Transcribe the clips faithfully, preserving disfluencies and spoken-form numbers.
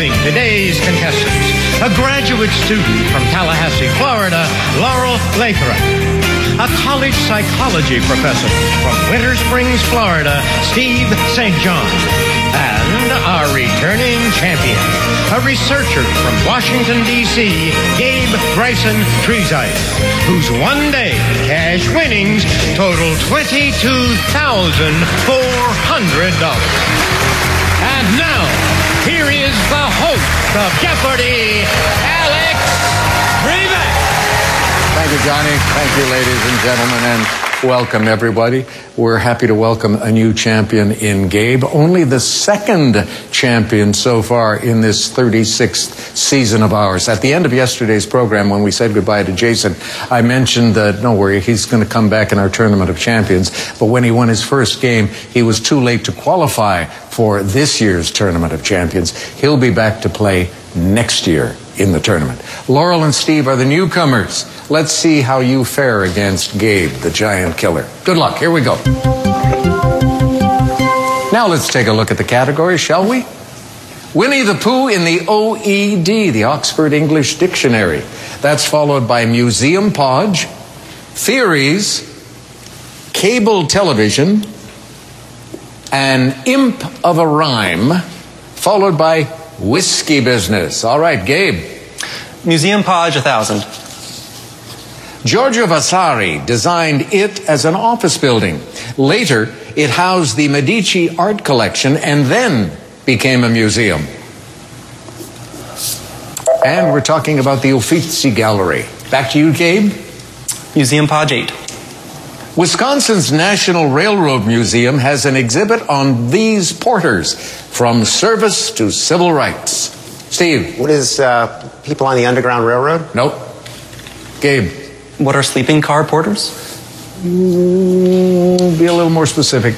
Introducing today's contestants. A graduate student from Tallahassee, Florida, Laurel Lathrop. A college psychology professor from Winter Springs, Florida, Steve Saint John. And our returning champion, a researcher from Washington, D C, Gabe Bryson Treesize, whose one-day cash winnings total twenty-two thousand four hundred dollars. And now, here is the host of Jeopardy, Alex Trebek. Thank you, Johnny. Thank you, ladies and gentlemen, and welcome, everybody. We're happy to welcome a new champion in Gabe, only the second champion so far in this thirty-sixth season of ours. At the end of yesterday's program, when we said goodbye to Jason, I mentioned that, don't worry, he's going to come back in our Tournament of Champions. But when he won his first game, he was too late to qualify for this year's Tournament of Champions. He'll be back to play next year in the tournament. Laurel and Steve are the newcomers. Let's see how you fare against Gabe, the giant killer. Good luck. Here we go. Now let's take a look at the categories, shall we? Winnie the Pooh in the O E D, the Oxford English Dictionary. That's followed by Museum Podge, Theories, Cable Television, An Imp of a Rhyme, followed by Whiskey Business. All right, Gabe. Museum Podge, a thousand. Giorgio Vasari designed it as an office building. Later, it housed the Medici art collection and then became a museum. And we're talking about the Uffizi Gallery. Back to you, Gabe. Museum Podge, eight. Wisconsin's National Railroad Museum has an exhibit on these porters, from service to civil rights. Steve. What is uh, people on the Underground Railroad? Nope. Gabe. What are sleeping car porters? Mm, be a little more specific.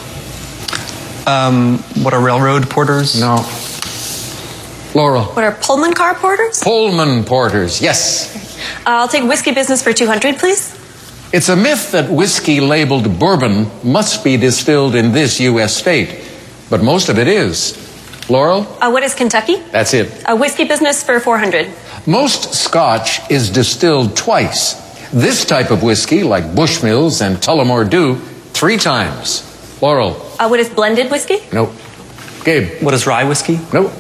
Um, what are railroad porters? No. Laurel. What are Pullman car porters? Pullman porters, yes. Uh, I'll take Whiskey Business for two hundred, please. It's a myth that whiskey labeled bourbon must be distilled in this U S state, but most of it is. Laurel? Uh, what is Kentucky? That's it. Uh, Whiskey Business for four hundred. Most Scotch is distilled twice. This type of whiskey, like Bushmills and Tullamore Dew, three times. Laurel? Uh, what is blended whiskey? Nope. Gabe? What is rye whiskey? Nope.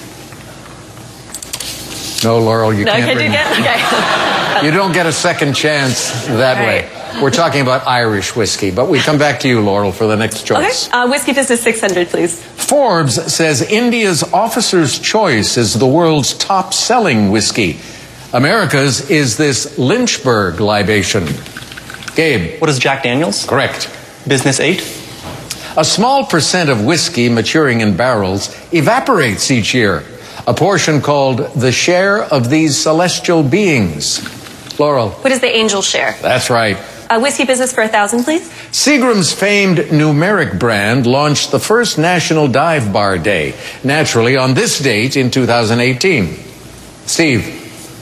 No, Laurel, you no, can't. I can do again? Okay. You don't get a second chance that All way. right. We're talking about Irish whiskey, but we come back to you, Laurel, for the next choice. Okay. Uh, Whiskey Business six hundred, please. Forbes says India's Officer's Choice is the world's top-selling whiskey. America's is this Lynchburg libation. Gabe. What is Jack Daniels? Correct. Business, eight. A small percent of whiskey maturing in barrels evaporates each year. A portion called the share of these celestial beings. Laurel. What is the angel share? That's right. Uh, Whiskey Business for a thousand, please. Seagram's famed numeric brand launched the first National Dive Bar Day, naturally on this date in two thousand eighteen. Steve.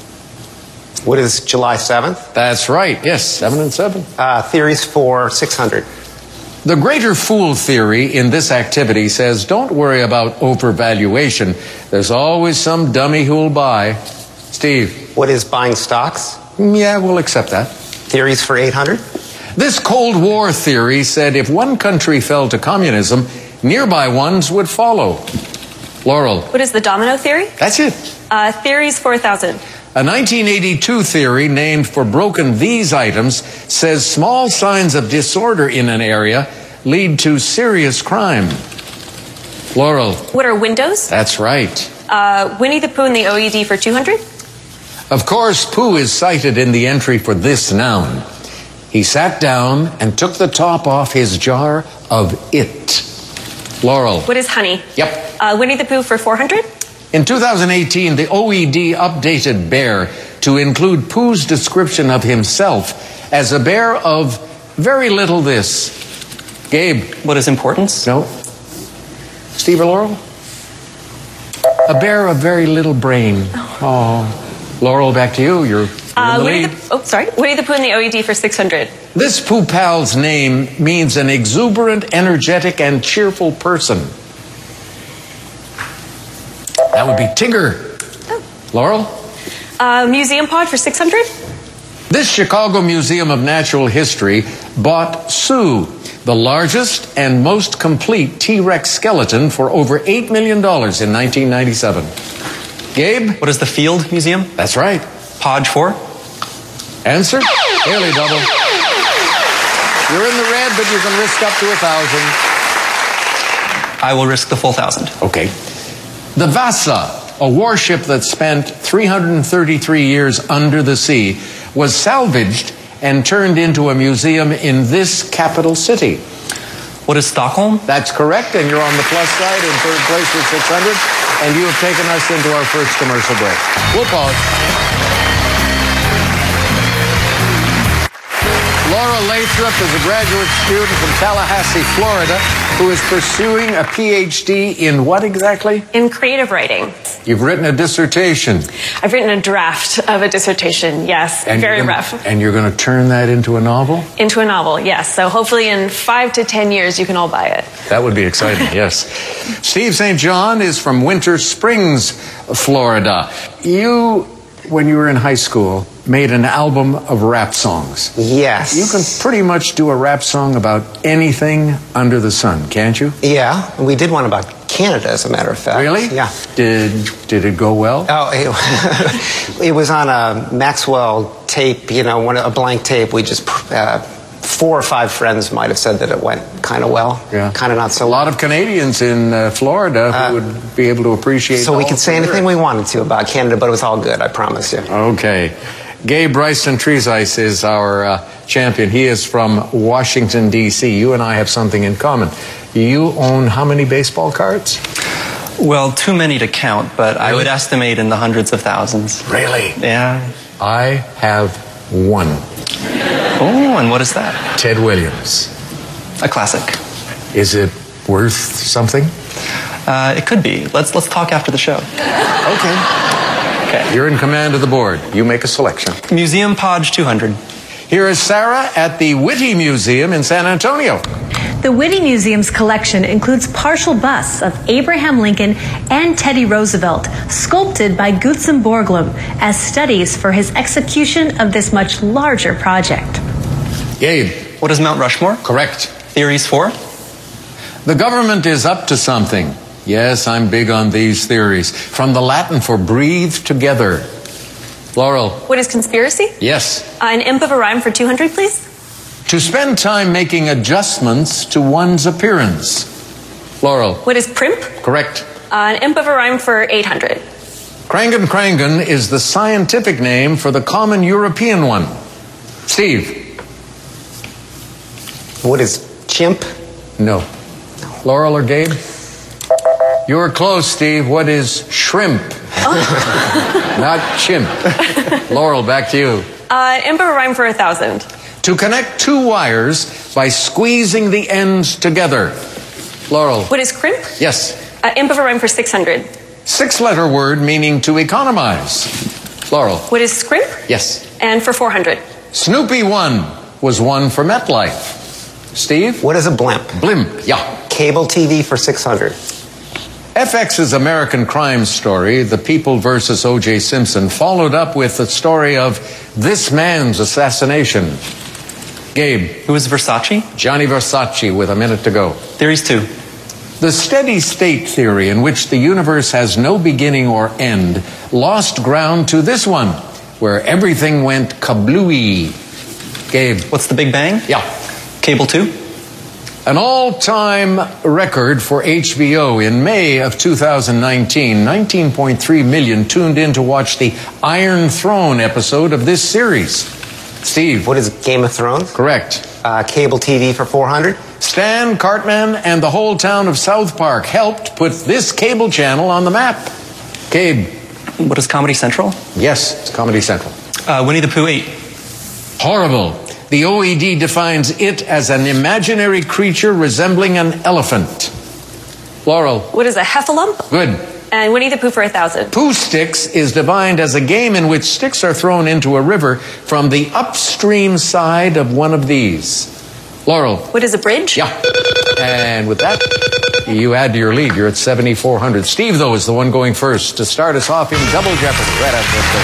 What is July seventh? That's right. Yes, seven and seven. Uh, theories for six hundred. The greater fool theory in this activity says don't worry about overvaluation. There's always some dummy who'll buy. Steve. What is buying stocks? Yeah, we'll accept that. Theories for eight hundred. This Cold War theory said if one country fell to communism, nearby ones would follow. Laurel. What is the domino theory? That's it. Uh, theories for a thousand. A nineteen eighty-two theory named for broken these items says small signs of disorder in an area lead to serious crime. Laurel. What are windows? That's right. Uh, Winnie the Pooh in the O E D for two hundred. Of course, Pooh is cited in the entry for this noun. He sat down and took the top off his jar of it. Laurel. What is honey? Yep. Uh, Winnie the Pooh for four hundred. In two thousand eighteen, the O E D updated bear to include Pooh's description of himself as a bear of very little this. Gabe. What is importance? No. Steve or Laurel? A bear of very little brain. Oh. Laurel, back to you. You're, you're Uh, in the Winnie lead. the, oh, sorry. Winnie the Pooh in the O E D for six hundred. This Pooh Pal's name means an exuberant, energetic, and cheerful person. That would be Tigger. Laurel? Uh, museum pod for six hundred? This Chicago Museum of Natural History bought Sue, the largest and most complete T-Rex skeleton, for over eight million dollars in nineteen ninety-seven. Gabe? What is the Field Museum? That's right. Podge four? Answer? Daily double. You're in the red, but you can risk up to a thousand. I will risk the full thousand. Okay. The Vasa, a warship that spent three hundred thirty-three years under the sea, was salvaged and turned into a museum in this capital city. What is Stockholm? That's correct, and you're on the plus side in third place with six hundred, and you have taken us into our first commercial break. We'll pause. Laura Lathrop is a graduate student from Tallahassee, Florida, who is pursuing a P H D in what exactly? In creative writing. You've written a dissertation. I've written a draft of a dissertation, yes. And very you're gonna, rough. And you're going to turn that into a novel? Into a novel, yes. So hopefully in five to ten years you can all buy it. That would be exciting, yes. Steve Saint John is from Winter Springs, Florida. You, when you were in high school, made an album of rap songs. Yes. You can pretty much do a rap song about anything under the sun, can't you? Yeah, we did one about Canada, as a matter of fact. Really? Yeah. Did did it go well? Oh, it, it was on a Maxwell tape, you know, one a blank tape. We just uh, four or five friends might have said that it went kind of well. Yeah. Kind of not so. A lot of Canadians in uh, Florida who Uh, would be able to appreciate. So we all could say the anything we lyrics. wanted to about Canada, but it was all good. I promise you. Okay. Gabe Bryson Treesice is our uh, champion. He is from Washington, D C You and I have something in common. You own how many baseball cards? Well, too many to count, but I Really? would estimate in the hundreds of thousands. Really? Yeah. I have one. Oh, and what is that? Ted Williams. A classic. Is it worth something? Uh, it could be. Let's let's talk after the show. Okay. Okay. You're in command of the board. You make a selection. Museum Podge two hundred. Here is Sarah at the Whitty Museum in San Antonio. The Whitty Museum's collection includes partial busts of Abraham Lincoln and Teddy Roosevelt, sculpted by Gutzon Borglum as studies for his execution of this much larger project. Gabe. What is Mount Rushmore? Correct. Theories for? The government is up to something. Yes, I'm big on these theories. From the Latin for breathe together. Laurel. What is conspiracy? Yes. Uh, an imp of a rhyme for two hundred, please? To spend time making adjustments to one's appearance. Laurel. What is primp? Correct. Uh, an imp of a rhyme for eight hundred. Krangen Krangen is the scientific name for the common European one. Steve. What is chimp? No. Laurel or Gabe? You're close, Steve. What is shrimp? Not chimp. Laurel, back to you. Uh, an imp of a rhyme for a thousand. To connect two wires by squeezing the ends together. Laurel. What is crimp? Yes. Uh, imp of a rhyme for six hundred. Six-letter word meaning to economize. Laurel. What is scrimp? Yes. And for four hundred. Snoopy one was one for MetLife. Steve? What is a blimp? Blimp. Yeah. Cable T V for six hundred. F X's American crime story, The People versus O J Simpson, followed up with the story of this man's assassination. Gabe. Who is Versace? Johnny Versace with a minute to go. Theories two. The steady state theory, in which the universe has no beginning or end, lost ground to this one, where everything went kablooey. Gabe. What's the Big Bang? Yeah. Cable two. An all-time record for H B O. In May of two thousand nineteen, nineteen point three million tuned in to watch the Iron Throne episode of this series. Steve. What is Game of Thrones? Correct. Uh, cable T V for four hundred. Stan Cartman and the whole town of South Park helped put this cable channel on the map. Gabe. What is Comedy Central? Yes, it's Comedy Central. Uh, Winnie the Pooh eight. Horrible. The O E D defines it as an imaginary creature resembling an elephant. Laurel. What is a heffalump? Good. And Winnie the Pooh for a thousand. Pooh Sticks is defined as a game in which sticks are thrown into a river from the upstream side of one of these. Laurel. What is a bridge? Yeah. And with that, You add to your lead. You're at seventy-four hundred. Steve, though, is the one going first to start us off in Double Jeopardy. Right after this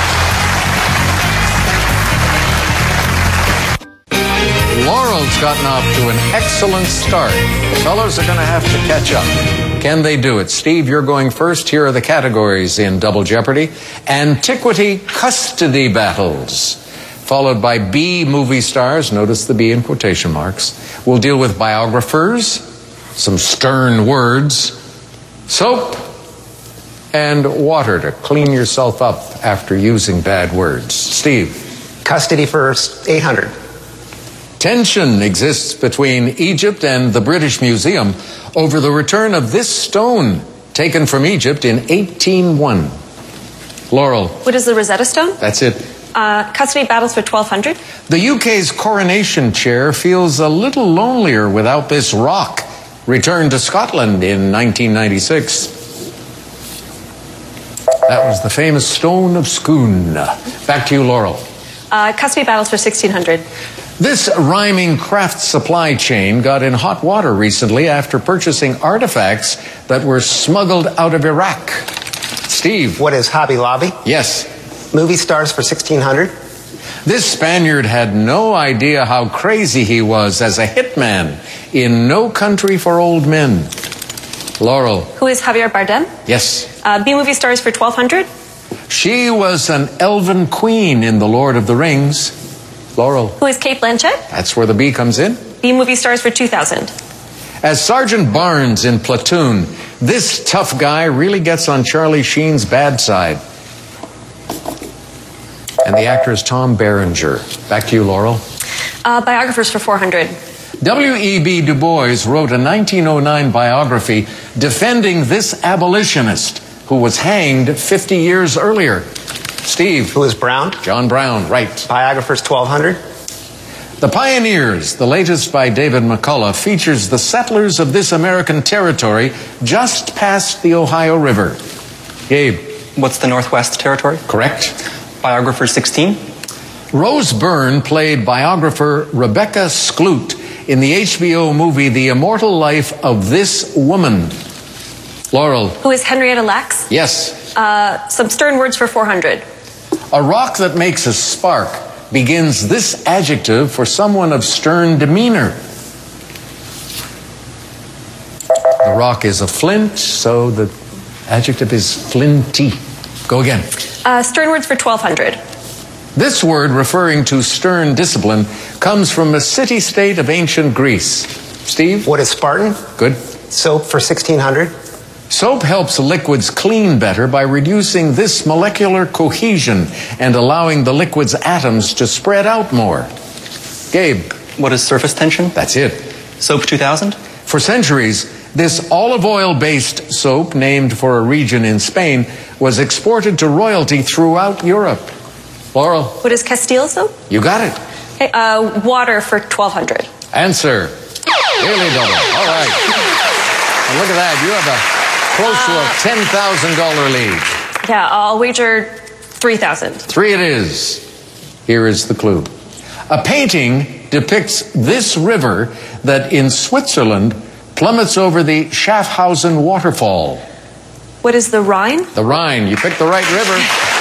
break. Laurel's gotten off to an excellent start. The fellows are going to have to catch up. Can they do it? Steve, you're going first. Here are the categories in Double Jeopardy. Antiquity custody battles, followed by B movie stars. Notice the B in quotation marks. We'll deal with biographers, some stern words, soap, and water to clean yourself up after using bad words. Steve. Custody for eight hundred. Tension exists between Egypt and the British Museum over the return of this stone taken from Egypt in eighteen oh one. Laurel. What is the Rosetta Stone? That's it. Uh, custody battles for twelve hundred. The U K's coronation chair feels a little lonelier without this rock. Returned to Scotland in nineteen ninety-six. That was the famous Stone of Scone. Back to you, Laurel. Uh, custody battles for sixteen hundred. This rhyming craft supply chain got in hot water recently after purchasing artifacts that were smuggled out of Iraq. Steve. What is Hobby Lobby? Yes. Movie stars for sixteen hundred. This Spaniard had no idea how crazy he was as a hitman in No Country for Old Men. Laurel. Who is Javier Bardem? Yes. Uh, B movie stars for twelve hundred. She was an elven queen in The Lord of the Rings. Laurel. Who is Kate Blanchett? That's where the B comes in. B movie stars for two thousand. As Sergeant Barnes in Platoon, this tough guy really gets on Charlie Sheen's bad side. And the actor is Tom Berenger. Back to you, Laurel. Uh, biographers for four hundred. W E B Du Bois wrote a nineteen oh nine biography defending this abolitionist who was hanged fifty years earlier. Steve. Who is Brown? John Brown, right. Biographers twelve hundred. The Pioneers, the latest by David McCullough, features the settlers of this American territory just past the Ohio River. Gabe. What's the Northwest Territory? Correct. Biographer sixteen. Rose Byrne played biographer Rebecca Skloot in the H B O movie The Immortal Life of This Woman. Laurel. Who is Henrietta Lacks? Yes. Uh, some stern words for four hundred. A rock that makes a spark begins this adjective for someone of stern demeanor. The rock is a flint, so the adjective is flinty. Go again. Uh, stern words for twelve hundred. This word, referring to stern discipline, comes from a city-state of ancient Greece. Steve? What is Spartan? Good. Soap for sixteen hundred. Soap helps liquids clean better by reducing this molecular cohesion and allowing the liquid's atoms to spread out more. Gabe. What is surface tension? That's it. Soap two thousand. For centuries, this olive oil-based soap, named for a region in Spain, was exported to royalty throughout Europe. Laurel. What is Castile soap? You got it. Okay, uh, water for twelve hundred. Answer. Nearly double. All right. And look at that. You have a close to a ten thousand dollars lead. Yeah, I'll wager three thousand. Three it is. Here is the clue. A painting depicts this river that in Switzerland plummets over the Schaffhausen waterfall. What is the Rhine? The Rhine. You picked the right river.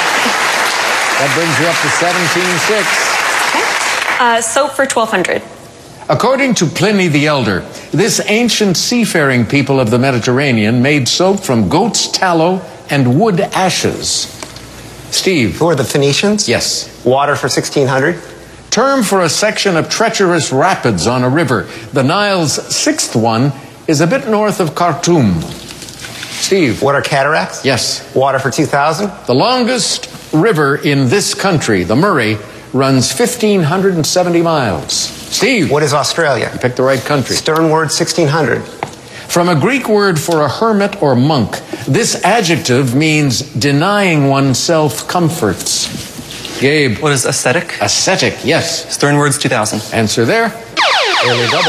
That brings you up to seventeen six. Okay. Uh, soap for twelve hundred. According to Pliny the Elder, this ancient seafaring people of the Mediterranean made soap from goat's tallow and wood ashes. Steve. Who are the Phoenicians? Yes. Water for sixteen hundred. Term for a section of treacherous rapids on a river. The Nile's sixth one is a bit north of Khartoum. Steve. What are cataracts? Yes. Water for two thousand. The longest river in this country, the Murray, runs one thousand five hundred seventy miles. Steve. What is Australia? You picked the right country. Stern word sixteen hundred. From a Greek word for a hermit or monk, this adjective means denying oneself comforts. Gabe. What is ascetic? Ascetic, yes. Stern words two thousand. Answer there. Early double.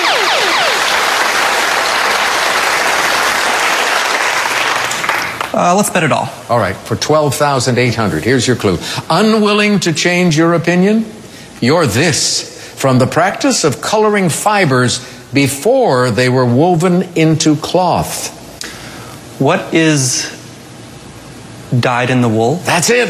Uh, let's bet it all. All right, for twelve thousand eight hundred. Here's your clue. Unwilling to change your opinion? You're this. From the practice of coloring fibers before they were woven into cloth? What is dyed in the wool? That's it.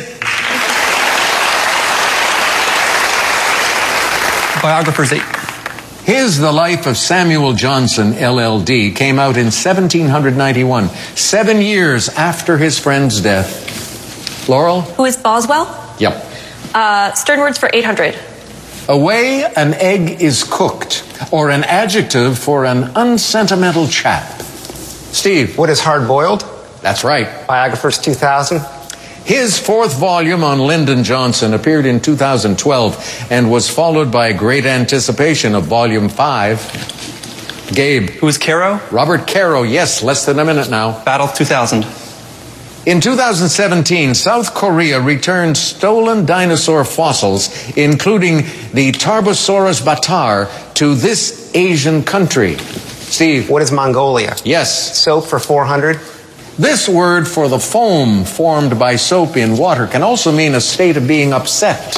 Biographers eight. His The Life of Samuel Johnson, L L D, came out in seventeen ninety-one, seven years after his friend's death. Laurel? Who is Boswell? Yep. Uh, stern words for eight hundred. A way an egg is cooked, or an adjective for an unsentimental chap. Steve? What is hard-boiled? That's right. Biographers two thousand. His fourth volume on Lyndon Johnson appeared in two thousand twelve and was followed by great anticipation of volume five. Gabe? Who is Caro? Robert Caro, yes, less than a minute now. Battle two thousand. In two thousand seventeen, South Korea returned stolen dinosaur fossils, including the Tarbosaurus batar, to this Asian country. Steve? What is Mongolia? Yes. Soap for four hundred. This word for the foam formed by soap in water can also mean a state of being upset.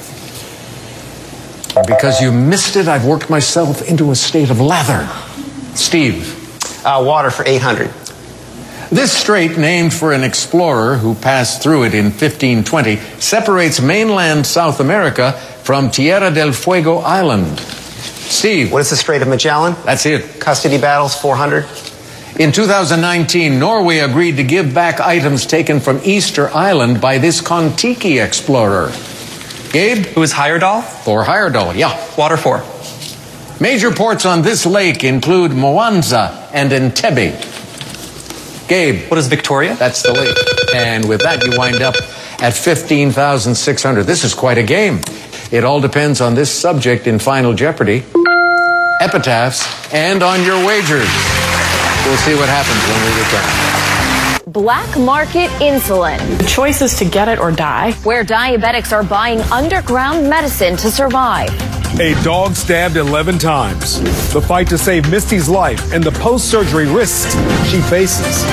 Because you missed it, I've worked myself into a state of lather. Steve? Uh, water for eight hundred. This strait, named for an explorer who passed through it in fifteen twenty, separates mainland South America from Tierra del Fuego Island. Steve? What is the Strait of Magellan? That's it. Custody battles four hundred. In two thousand nineteen, Norway agreed to give back items taken from Easter Island by this Kon-Tiki explorer. Gabe? Who is Heyerdahl? Thor Heyerdahl, yeah. Water four. Major ports on this lake include Mwanza and Entebbe. Gabe? What is Victoria? That's the lake. And with that, you wind up at fifteen thousand six hundred. This is quite a game. It all depends on this subject in Final Jeopardy, epitaphs, and on your wagers. We'll see what happens when we return. Black market insulin. The choice is to get it or die. Where diabetics are buying underground medicine to survive. A dog stabbed eleven times. The fight to save Misty's life and the post-surgery risks she faces.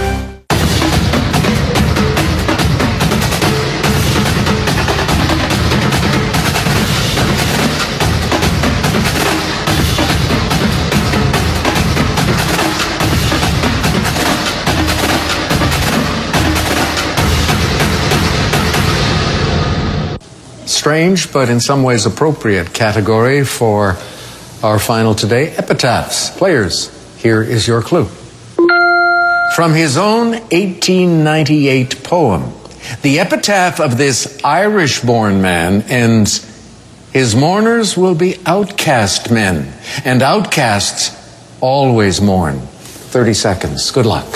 Strange, but in some ways appropriate category for our final today, epitaphs. Players, here is your clue. From his own eighteen ninety-eight poem, the epitaph of this Irish-born man ends, "His mourners will be outcast men, and outcasts always mourn." thirty seconds. Good luck.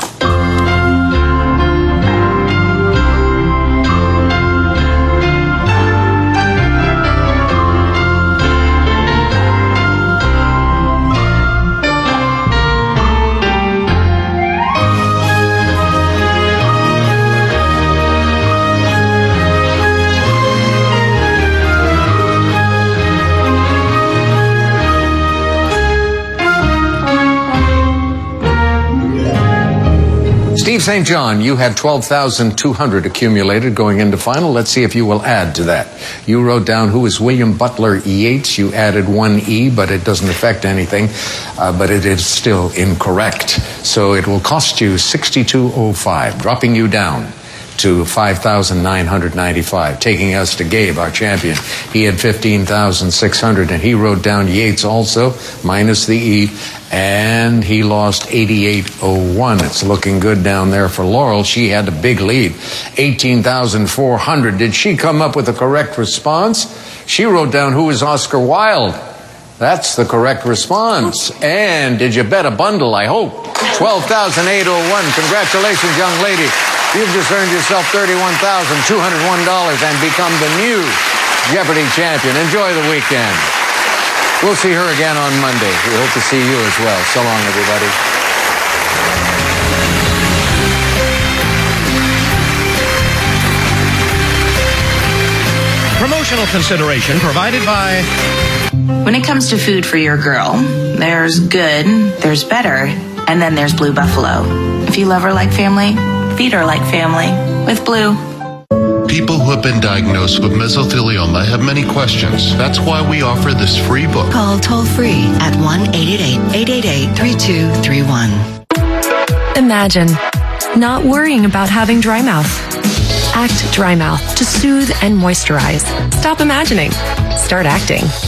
Steve Saint John, you had twelve thousand two hundred accumulated going into final. Let's see if you will add to that. You wrote down who is William Butler Yeats. You added one E, but it doesn't affect anything. Uh, but it is still incorrect. So it will cost you sixty-two oh five, dropping you down to five thousand nine hundred ninety-five, taking us to Gabe, our champion. He had fifteen thousand six hundred, and he wrote down Yeats also, minus the E, and he lost eighty-eight oh one. It's looking good down there for Laurel. She had a big lead, eighteen thousand four hundred. Did she come up with the correct response? She wrote down who is Oscar Wilde. That's the correct response. And did you bet a bundle, I hope? twelve thousand eight hundred one. Congratulations, young lady. You've just earned yourself thirty-one thousand two hundred one dollars and become the new Jeopardy champion. Enjoy the weekend. We'll see her again on Monday. We hope to see you as well. So long, everybody. Promotional consideration provided by... When it comes to food for your girl, there's good, there's better, and then there's Blue Buffalo. If you love her like family, feed her like family with Blue. People who have been diagnosed with mesothelioma have many questions. That's why we offer this free book. Call toll-free at one eight eight eight, eight eight eight, three two three one. Imagine not worrying about having dry mouth. Act Dry Mouth to soothe and moisturize. Stop imagining. Start acting.